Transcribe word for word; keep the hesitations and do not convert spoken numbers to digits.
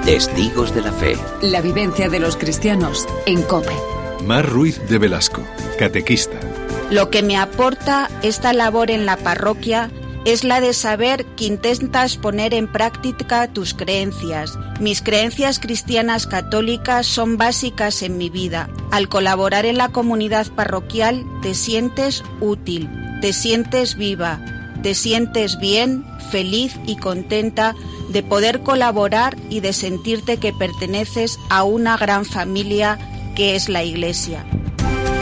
Testigos de la Fe. La vivencia de los cristianos en COPE. Mar Ruiz de Velasco, catequista. Lo que me aporta esta labor en la parroquia es la de saber que intentas poner en práctica tus creencias. Mis creencias cristianas católicas son básicas en mi vida. Al colaborar en la comunidad parroquial te sientes útil, te sientes viva, te sientes bien, feliz y contenta de poder colaborar y de sentirte que perteneces a una gran familia que es la Iglesia.